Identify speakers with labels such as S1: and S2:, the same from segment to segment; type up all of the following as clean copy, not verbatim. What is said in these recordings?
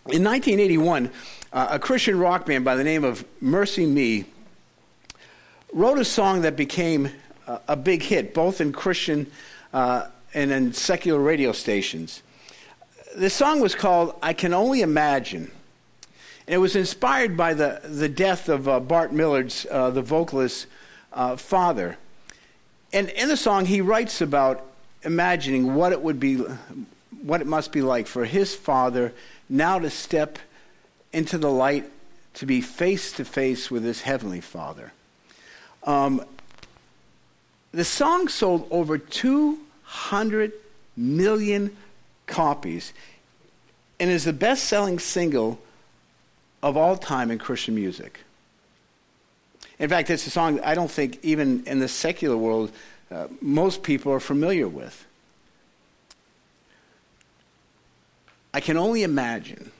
S1: In 1981, a Christian rock band by the name of Mercy Me wrote a song that became a big hit, both in Christian and in secular radio stations. The song was called I Can Only Imagine. And it was inspired by the death of Bart Millard's, the vocalist's father. And in the song, he writes about imagining what it must be like for his father now to step into the light, to be face to face with his heavenly Father. The song sold over 200 million copies and is the best-selling single of all time in Christian music. In fact, it's a song I don't think even in the secular world most people are familiar with. I Can Only Imagine.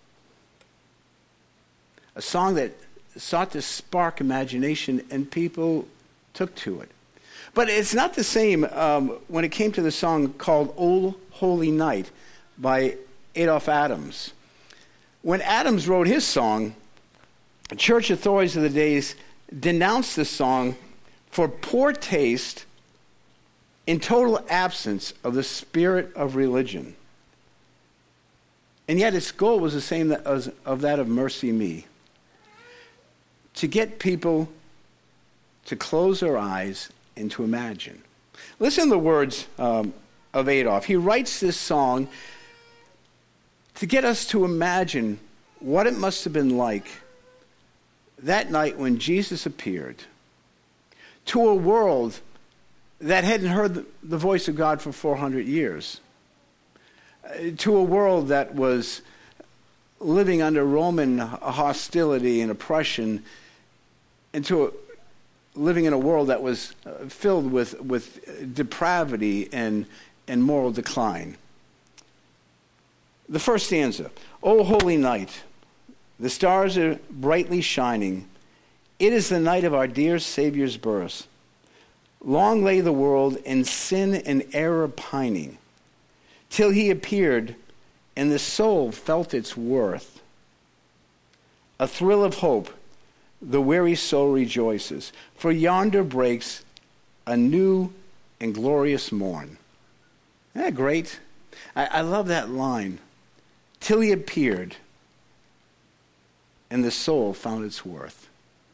S1: A song that sought to spark imagination, and people took to it. But it's not the same when it came to the song called "O Holy Night" by Adolph Adams. When Adams wrote his song, church authorities of the days denounced the song for poor taste in total absence of the spirit of religion. And yet its goal was the same as of that of Mercy Me. To get people to close their eyes and to imagine. Listen to the words of Adolph. He writes this song to get us to imagine what it must have been like that night when Jesus appeared to a world that hadn't heard the voice of God for 400 years, to a world that was living under Roman hostility and oppression, and living in a world that was filled with depravity and moral decline. The first stanza, O holy night, the stars are brightly shining. It is the night of our dear Savior's birth. Long lay the world in sin and error pining, till he appeared and the soul felt its worth. A thrill of hope, the weary soul rejoices, for yonder breaks a new and glorious morn. Isn't that great? I love that line. Till he appeared, and the soul found its worth.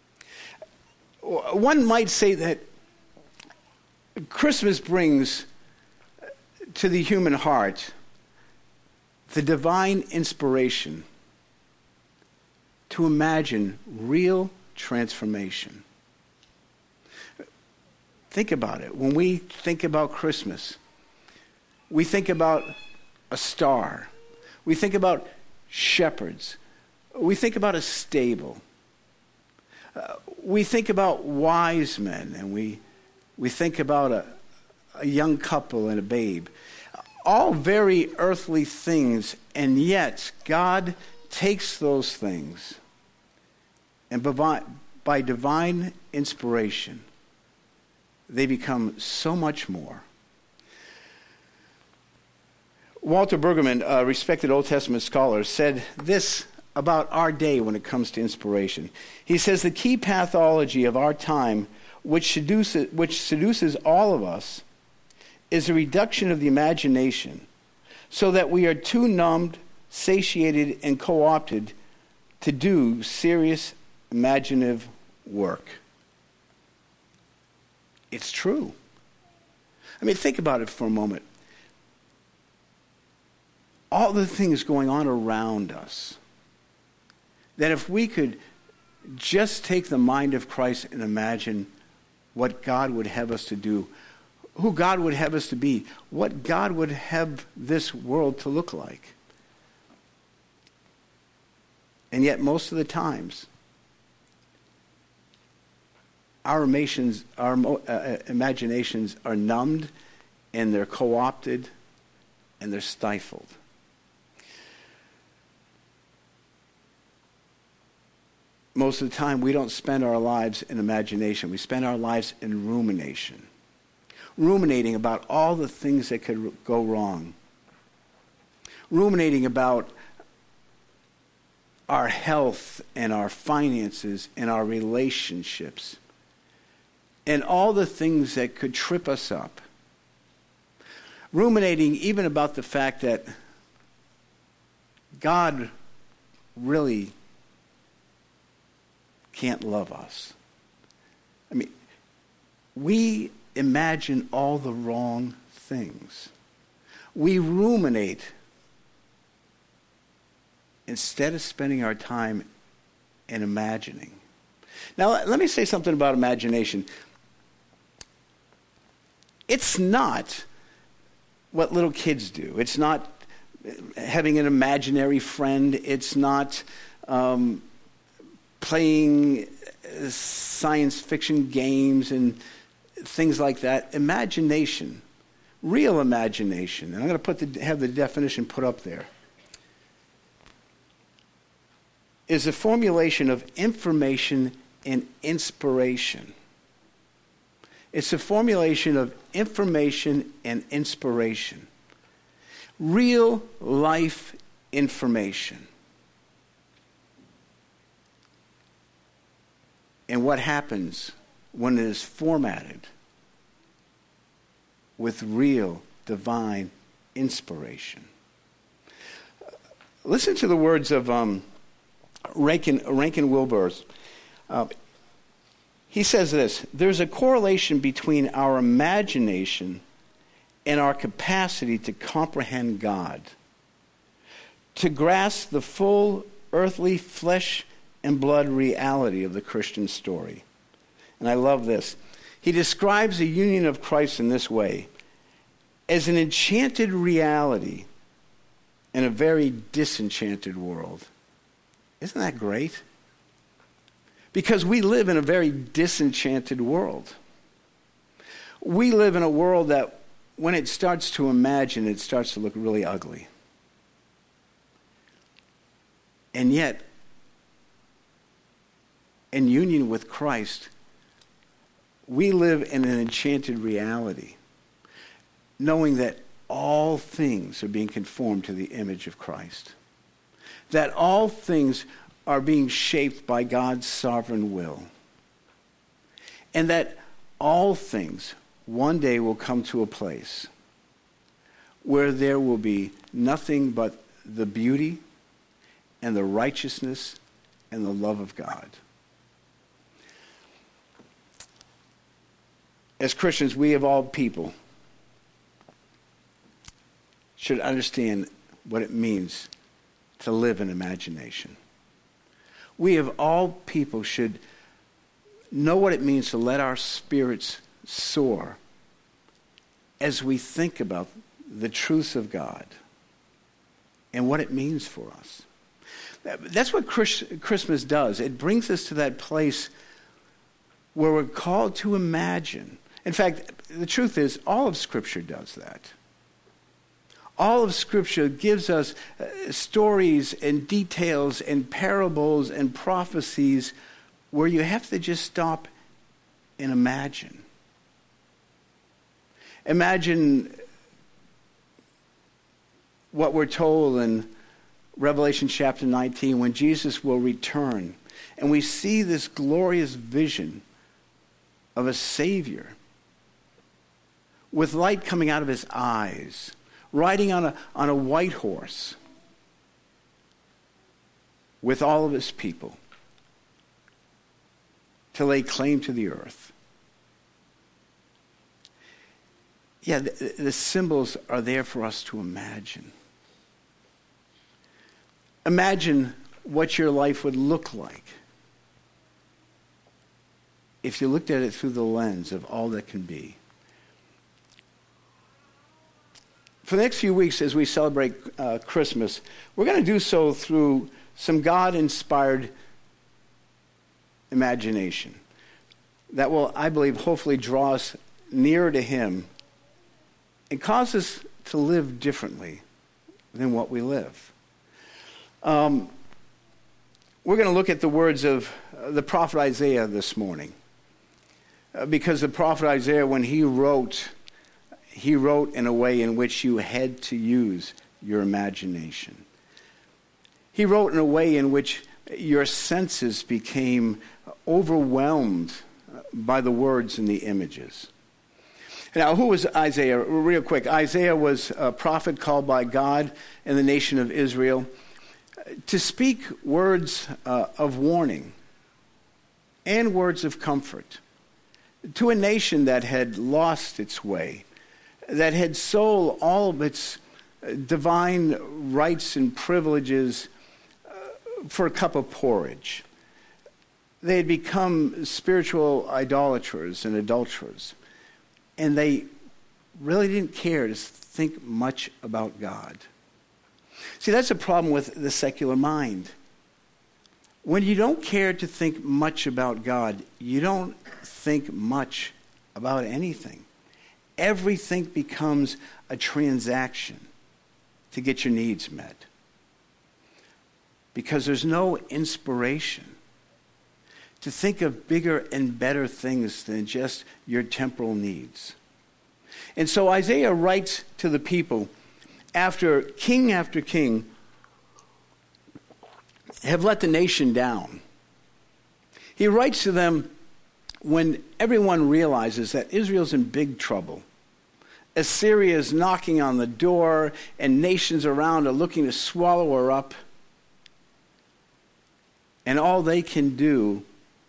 S1: One might say that Christmas brings to the human heart the divine inspiration to imagine real transformation. Think about it. When we think about Christmas, we think about a star. We think about shepherds. We think about a stable. We think about wise men, and we think about a young couple and a babe. All very earthly things, and yet God takes those things and by divine inspiration, they become so much more. Walter Brueggemann, a respected Old Testament scholar, said this about our day when it comes to inspiration. He says, the key pathology of our time, which seduces all of us, is a reduction of the imagination, so that we are too numbed, satiated, and co-opted to do serious imaginative work. It's true. I mean, think about it for a moment. All the things going on around us, that if we could just take the mind of Christ and imagine what God would have us to do, who God would have us to be, what God would have this world to look like. And yet most of the times, our imaginations are numbed, and they're co-opted, and they're stifled. Most of the time, we don't spend our lives in imagination. We spend our lives in rumination. Ruminating about all the things that could go wrong. Ruminating about our health and our finances and our relationships and all the things that could trip us up. Ruminating even about the fact that God really can't love us. I mean, we imagine all the wrong things. We ruminate instead of spending our time in imagining. Now, let me say something about imagination. It's not what little kids do. It's not having an imaginary friend. It's not playing science fiction games and things like that. Imagination, real imagination, and I'm going to have the definition put up there, is a formulation of information and inspiration. It's a formulation of information and inspiration. Real life information. And what happens when it is formatted with real divine inspiration. Listen to the words of Rankin Wilbur. He says this: there's a correlation between our imagination and our capacity to comprehend God, to grasp the full earthly flesh and blood reality of the Christian story. And I love this. He describes the union of Christ in this way: as an enchanted reality in a very disenchanted world. Isn't that great? Because we live in a very disenchanted world. We live in a world that when it starts to imagine, it starts to look really ugly. And yet, in union with Christ, we live in an enchanted reality, knowing that all things are being conformed to the image of Christ, that all things are being shaped by God's sovereign will, and that all things one day will come to a place where there will be nothing but the beauty and the righteousness and the love of God. As Christians, we of all people should understand what it means to live in imagination. We of all people should know what it means to let our spirits soar as we think about the truths of God and what it means for us. That's what Christmas does. It brings us to that place where we're called to imagine. In fact, the truth is, all of Scripture does that. All of Scripture gives us stories and details and parables and prophecies where you have to just stop and imagine. Imagine what we're told in Revelation chapter 19 when Jesus will return. And we see this glorious vision of a Savior with light coming out of his eyes, riding on a white horse with all of his people to lay claim to the earth. Yeah, the symbols are there for us to imagine. Imagine what your life would look like if you looked at it through the lens of all that can be. For the next few weeks as we celebrate Christmas, we're going to do so through some God-inspired imagination that will, I believe, hopefully draw us nearer to Him and cause us to live differently than what we live. We're going to look at the words of the prophet Isaiah this morning. Because the prophet Isaiah, when he wrote in a way in which you had to use your imagination. He wrote in a way in which Your senses became overwhelmed by the words and the images. Now, who was Isaiah? Real quick, Isaiah was a prophet called by God in the nation of Israel to speak words of warning and words of comfort to a nation that had lost its way, that had sold all of its divine rights and privileges for a cup of porridge. They had become spiritual idolaters and adulterers, and they really didn't care to think much about God. See, that's a problem with the secular mind. When you don't care to think much about God, you don't think much about anything. Everything becomes a transaction to get your needs met. Because there's no inspiration to think of bigger and better things than just your temporal needs. And so Isaiah writes to the people after king have let the nation down. He writes to them when everyone realizes that Israel's in big trouble. Assyria is knocking on the door, and nations around are looking to swallow her up. And all they can do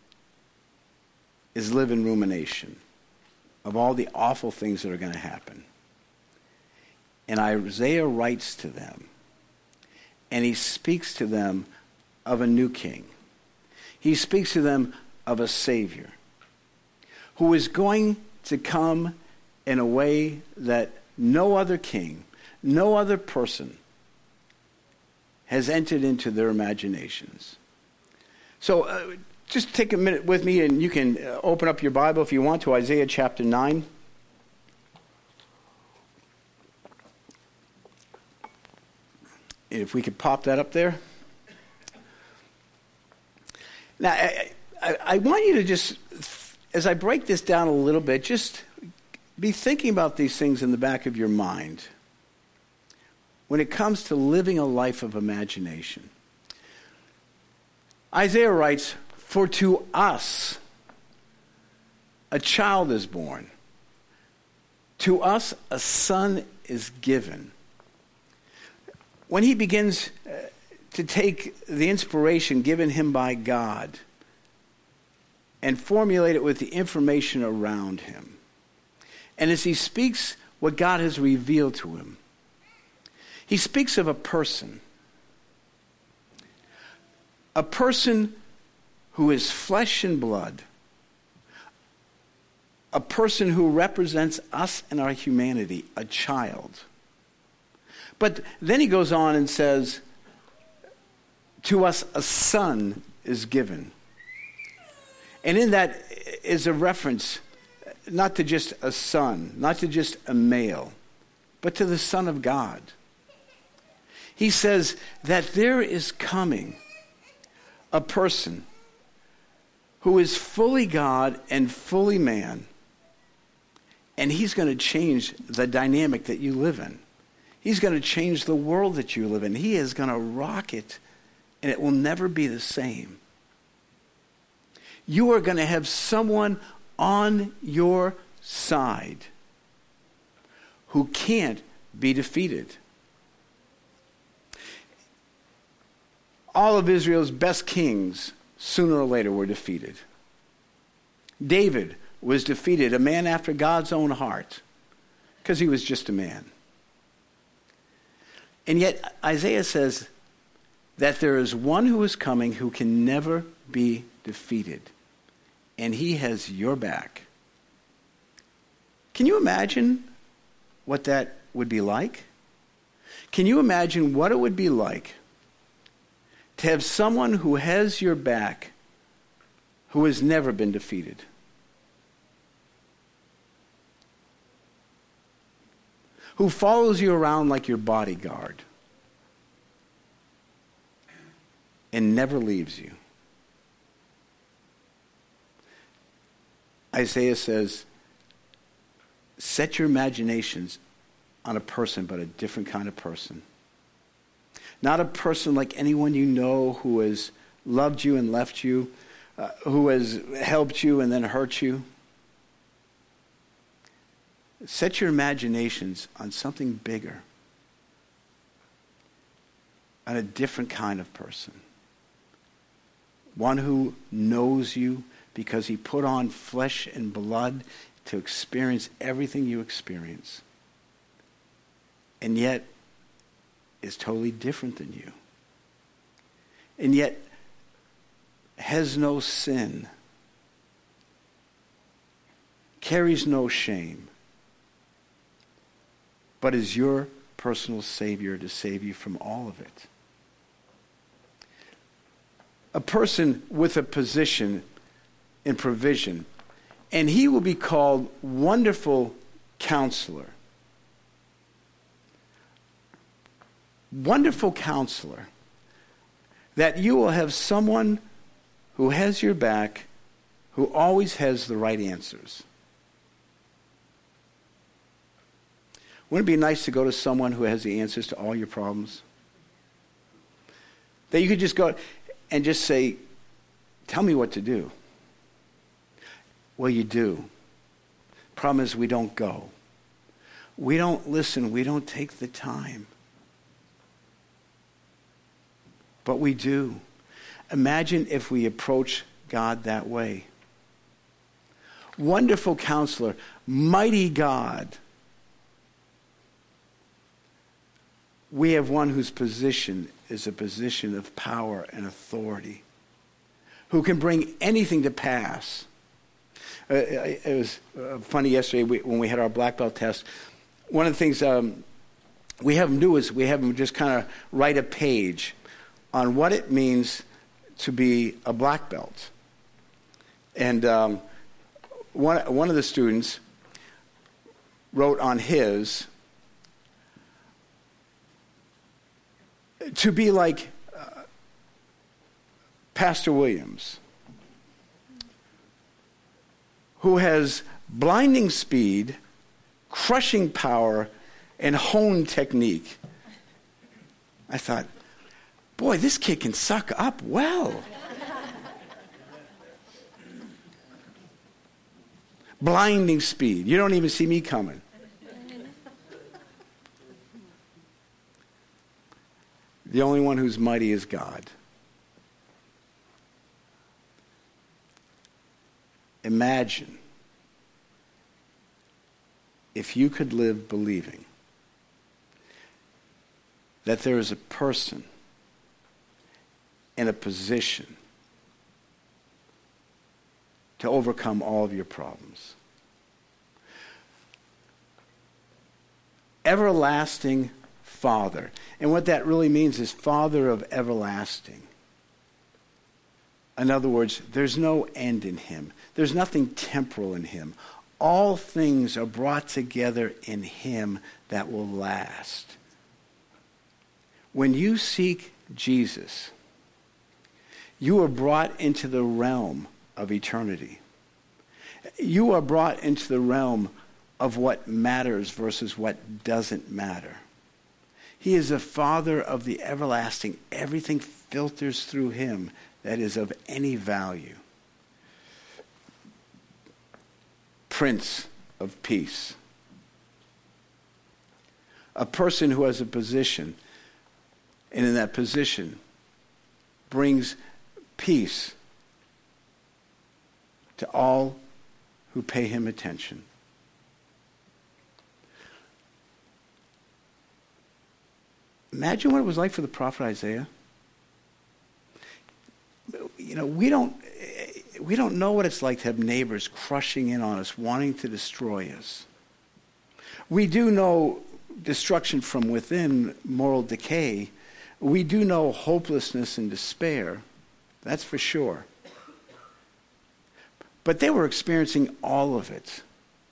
S1: is live in rumination of all the awful things that are going to happen. And Isaiah writes to them, and he speaks to them of a new king. He speaks to them of a Savior who is going to come in a way that no other king, no other person has entered into their imaginations. So just take a minute with me, and you can open up your Bible if you want to Isaiah chapter 9. If we could pop that up there. Now, I want you to just, as I break this down a little bit, just be thinking about these things in the back of your mind when it comes to living a life of imagination. Isaiah writes, "For to us a child is born. To us a son is given." When he begins to take the inspiration given him by God and formulate it with the information around him, and as he speaks what God has revealed to him, he speaks of a person who is flesh and blood, a person who represents us and our humanity, a child. But then he goes on and says, to us a son is given. And in that is a reference not to just a son, not to just a male, but to the Son of God. He says that there is coming a person who is fully God and fully man, and he's going to change the dynamic that you live in. He's going to change the world that you live in. He is going to rock it, and it will never be the same. You are going to have someone on your side who can't be defeated. All of Israel's best kings, sooner or later, were defeated. David was defeated, a man after God's own heart, because he was just a man. And yet Isaiah says that there is one who is coming who can never be defeated, and he has your back. Can you imagine what that would be like? Can you imagine what it would be like to have someone who has your back who has never been defeated? Who follows you around like your bodyguard and never leaves you. Isaiah says, set your imaginations on a person, but a different kind of person. Not a person like anyone you know who has loved you and left you, who has helped you and then hurt you. Set your imaginations on something bigger, on a different kind of person. One who knows you because he put on flesh and blood to experience everything you experience, and yet is totally different than you, and yet has no sin, carries no shame, but is your personal Savior to save you from all of it. A person with a position in provision, and he will be called Wonderful Counselor. Wonderful Counselor. That you will have someone who has your back, who always has the right answers. Wouldn't it be nice to go to someone who has the answers to all your problems? That you could just go and just say, tell me what to do. Well, you do. Problem is we don't go. We don't listen. We don't take the time. But we do. Imagine if we approach God that way. Wonderful Counselor, mighty God. We have one whose position is a position of power and authority, who can bring anything to pass. It was funny yesterday when we had our black belt test. One of the things we have them do is we have them just kind of write a page on what it means to be a black belt. And one of the students wrote on his, to be like Pastor Williams, who has blinding speed, crushing power, and honed technique. I thought, boy, this kid can suck up well. Blinding speed. You don't even see me coming. The only one who's mighty is God. Imagine if you could live believing that there is a person in a position to overcome all of your problems. Everlasting Father. And what that really means is Father of everlasting. In other words, there's no end in him. There's nothing temporal in him. All things are brought together in him that will last. When you seek Jesus, you are brought into the realm of eternity. You are brought into the realm of what matters versus what doesn't matter. He is a Father of the everlasting. Everything filters through him that is of any value. Prince of Peace. A person who has a position, and in that position brings peace to all who pay him attention. Imagine what it was like for the prophet Isaiah. You know, we don't know what it's like to have neighbors crushing in on us, wanting to destroy us. We do know destruction from within, moral decay. We do know hopelessness and despair. That's for sure. But they were experiencing all of it.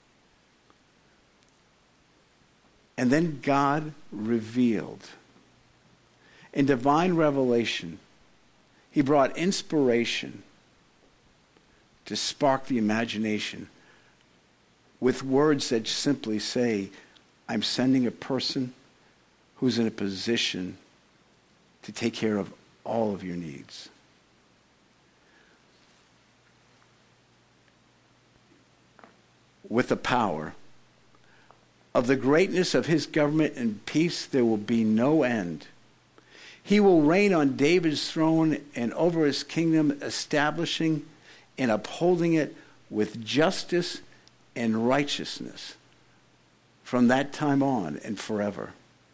S1: And then God revealed. In divine revelation, he brought inspiration to spark the imagination with words that simply say, I'm sending a person who's in a position to take care of all of your needs. with the power. Of the greatness of his government and peace there will be no end. He will reign on David's throne and over his kingdom, establishing and upholding it with justice and righteousness from that time on and forever.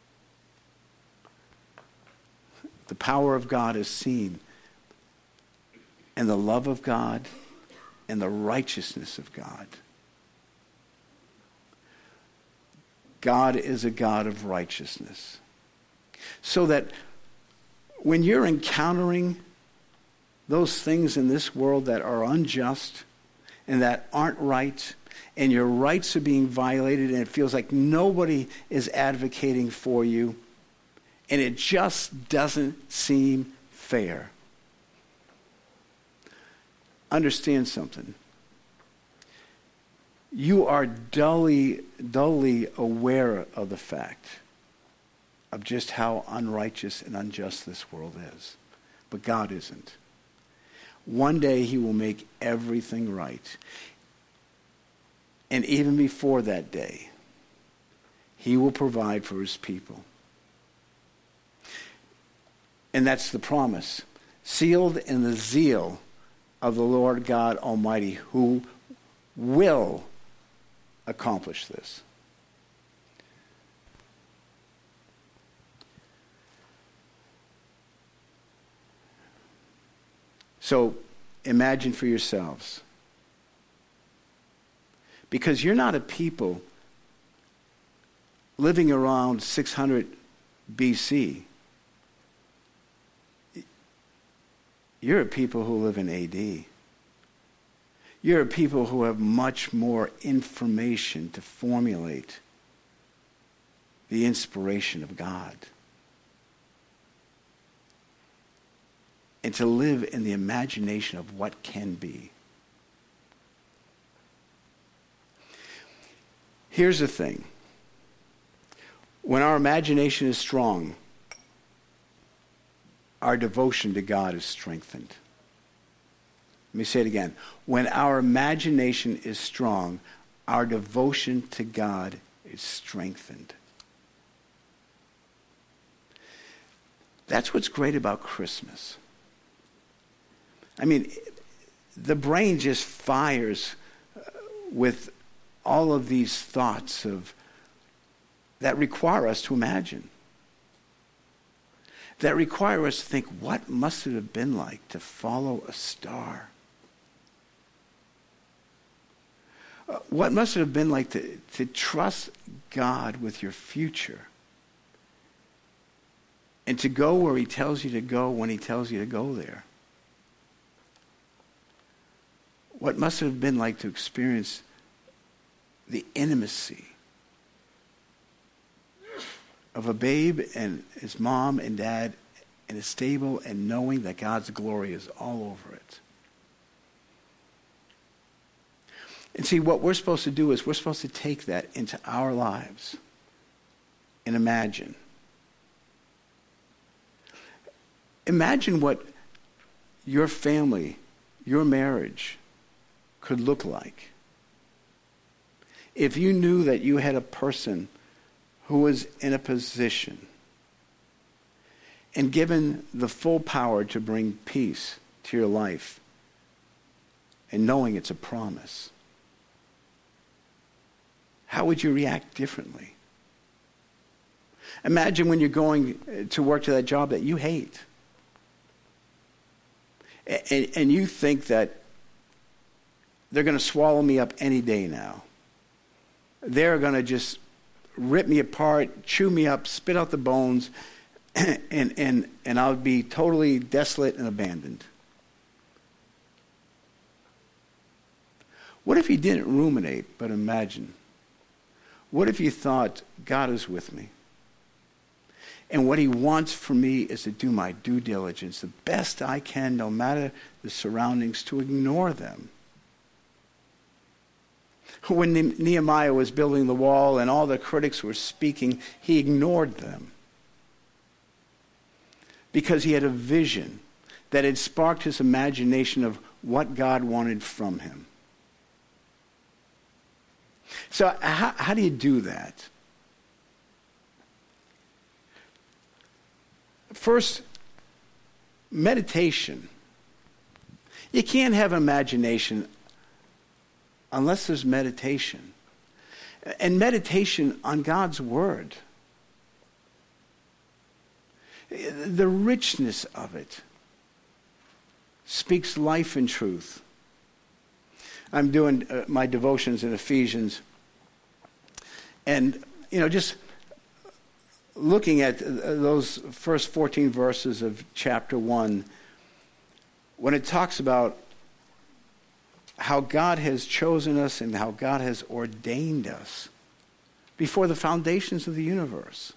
S1: The power of God is seen, and the love of God and the righteousness of God. God is a God of righteousness. So that when you're encountering those things in this world that are unjust and that aren't right, and your rights are being violated, and it feels like nobody is advocating for you, and it just doesn't seem fair. Understand something. You are dully aware of the fact of just how unrighteous and unjust this world is. But God isn't. One day he will make everything right. And even before that day, he will provide for his people. And that's the promise, sealed in the zeal of the Lord God Almighty, who will accomplish this. So imagine for yourselves. Because you're not a people living around 600 BC. You're a people who live in AD. You're a people who have much more information to formulate the inspiration of God. And to live in the imagination of what can be. Here's the thing. When our imagination is strong, our devotion to God is strengthened. Let me say it again. When our imagination is strong, our devotion to God is strengthened. That's what's great about Christmas. I mean, the brain just fires with all of these thoughts that require us to imagine. That require us to think, what must it have been like to follow a star? What must it have been like to trust God with your future? And to go where he tells you to go when he tells you to go there? What must it have been like to experience the intimacy of a babe and his mom and dad in a stable, and knowing that God's glory is all over it? And see, what we're supposed to do is we're supposed to take that into our lives and imagine. Imagine what your family, your marriage could look like if you knew that you had a person who was in a position and given the full power to bring peace to your life, and knowing it's a promise. How would you react differently? Imagine when you're going to work to that job that you hate. And you think that they're going to swallow me up any day now. They're going to just rip me apart, chew me up, spit out the bones, and I'll be totally desolate and abandoned. What if you didn't ruminate, but imagine? What if you thought, God is with me? And what he wants for me is to do my due diligence, the best I can, no matter the surroundings, to ignore them. When Nehemiah was building the wall and all the critics were speaking, he ignored them. Because he had a vision that had sparked his imagination of what God wanted from him. So how do you do that? First, meditation. You can't have imagination unless there's meditation. And meditation on God's Word. The richness of it speaks life and truth. I'm doing my devotions in Ephesians. And, just looking at those first 14 verses of chapter 1, when it talks about how God has chosen us and how God has ordained us before the foundations of the universe.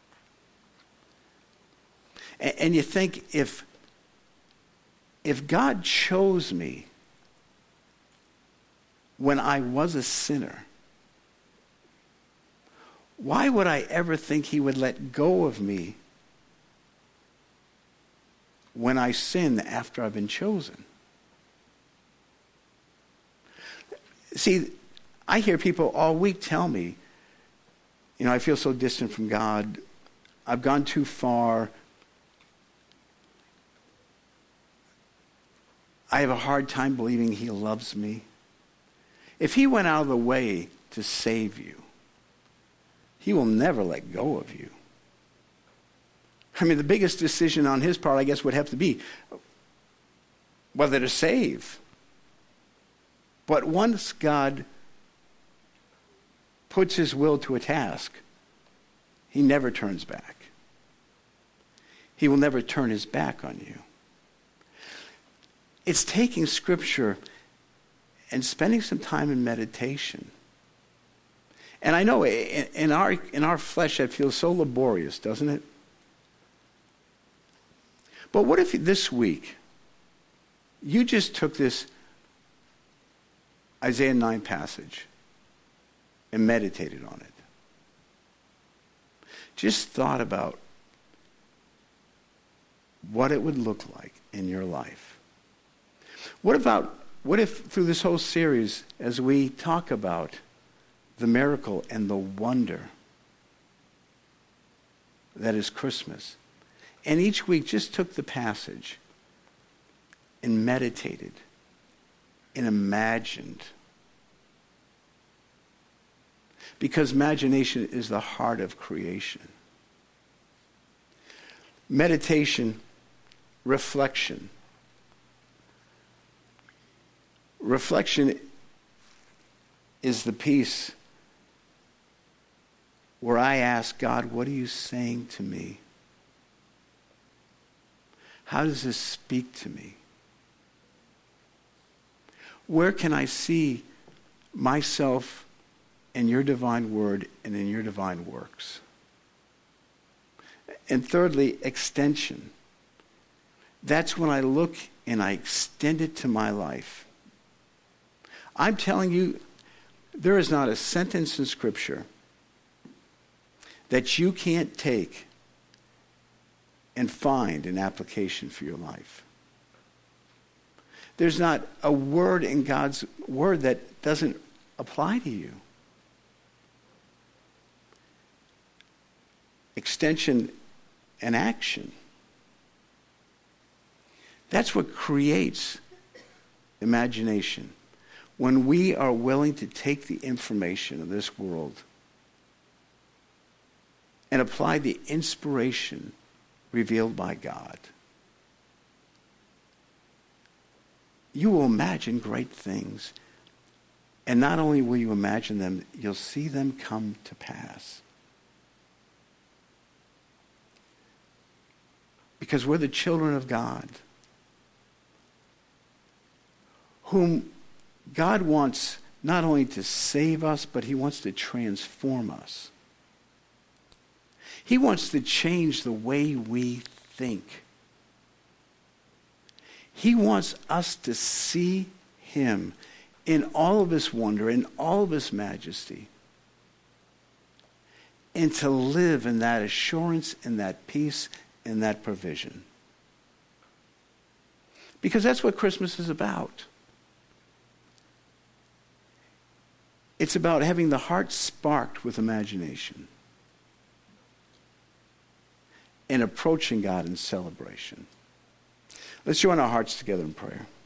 S1: And you think, if God chose me when I was a sinner, why would I ever think he would let go of me when I sin after I've been chosen? See, I hear people all week tell me, I feel so distant from God. I've gone too far. I have a hard time believing he loves me. If he went out of the way to save you, he will never let go of you. I mean, the biggest decision on his part, I guess, would have to be whether to save. But once God puts his will to a task, he never turns back. He will never turn his back on you. It's taking Scripture and spending some time in meditation. And I know in our flesh that feels so laborious, doesn't it? But what if this week you just took this Isaiah 9 passage and meditated on it? Just thought about what it would look like in your life. What if through this whole series, as we talk about the miracle and the wonder that is Christmas, and each week just took the passage and meditated and imagined? Because imagination is the heart of creation. Meditation, reflection. Reflection is the piece where I ask God, what are you saying to me? How does this speak to me? Where can I see myself in your divine word and in your divine works? And thirdly, extension. That's when I look and I extend it to my life. I'm telling you, there is not a sentence in Scripture that you can't take and find an application for your life. There's not a word in God's word that doesn't apply to you. Extension and action. That's what creates imagination. When we are willing to take the information of this world and apply the inspiration revealed by God, you will imagine great things. And not only will you imagine them, you'll see them come to pass. Because we're the children of God, whom God wants not only to save us, but he wants to transform us. He wants to change the way we think. He wants us to see him in all of his wonder, in all of his majesty, and to live in that assurance, in that peace, in that provision. Because that's what Christmas is about. It's about having the heart sparked with imagination and approaching God in celebration. Let's join our hearts together in prayer.